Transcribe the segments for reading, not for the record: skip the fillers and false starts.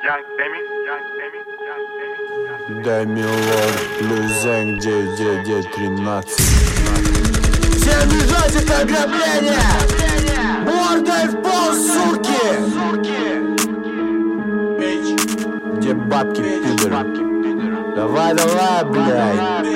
Дай милорд Плюзенг 99913. Всем бежать, это ограбление! Мордой в пол, суки! Где бабки, пидор? Давай, блядь!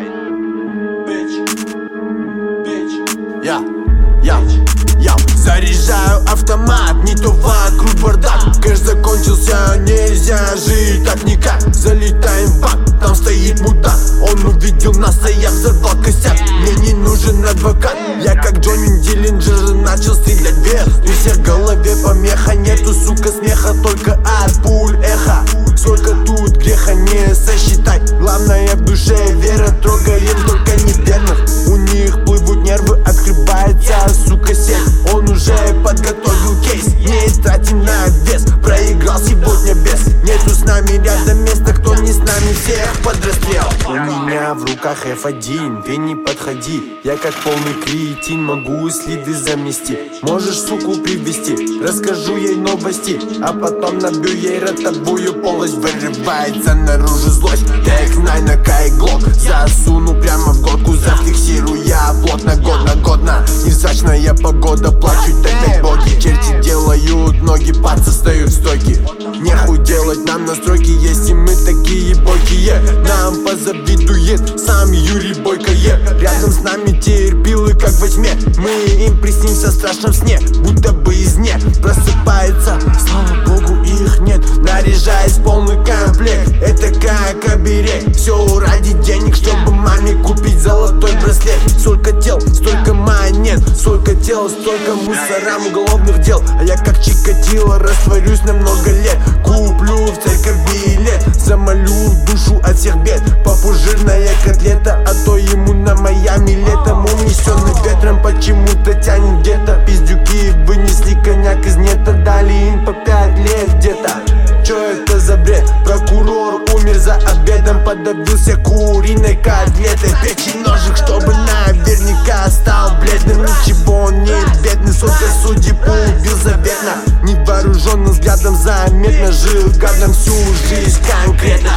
Я заряжаю автомат, не то вокруг бардак. Кэш закончился, нельзя жить так никак. Залетаем в банк, там стоит мудак. Он увидел нас, а я взорвал косяк. Мне не нужен адвокат, я как Джонни Диллинджер начал стрелять вверх. При всех в голове помеха, нету, сука, смеха, только от пуль эхо. Сколько тут греха не сосчитать. Главное в душе вера, трогаем только неверных. У них плывут нервы, открывается, сука, сеть. Он уже подготовил кейс, не тратим на вес. Проиграл сегодня без. Нету с нами рядом места, кто не с нами, всех под расстрел. У меня в руках F1, ты не подходи. Я как полный кретин могу следы замести. Можешь суку привести, расскажу ей новости, а потом набью ей ротобую полость. Вырывается наружу злость, Tech-9 на кайглок засуну прямо в глотку, зафиксирую я плотно, годно. Невзрачная погода, плачут опять боги. Черти делают ноги, пацы стоят стойки. Нехуй делать нам настройки, если мы такие бойкие. Нам позавидует сам Юрий Бойкое. Рядом с нами терпилы, как во тьме. Мы им приснимся в страшном сне, будто бы из не просыпается. Слава богу, их нет. Наряжаясь в полный комплект, это как оберег. Все ради денег, чтобы маме купить золотой браслет. Сколько тел, столько монет, сколько тел, столько мусорам уголовных дел. А я как Чикатило растворюсь на много лет. Куплю в церковь билет, замолю душу от всех бед. Папу жирная котлета, а то ему на Майами летом. Унесенный ветром почему-то тянет где-то. Пиздюки вынесли коньяк из нета, дали им по 5 лет где-то. Чё это за бред? Прокурор умер за обедом, подавился куриной котлетой. Печень ножик, чтобы наверняка стал бледным. Ничего он не бедный, сколько судеб убил заветно. Невооруженным взглядом заметно жил гадом всю жизнь конкретно.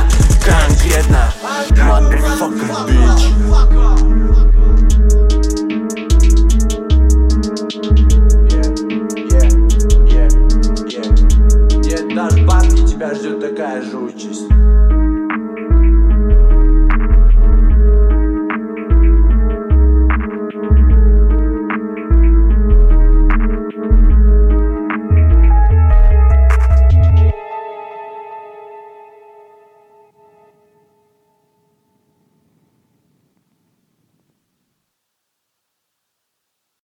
Motherfucker, bitch. Даже бабки тебя ждет такая же участь.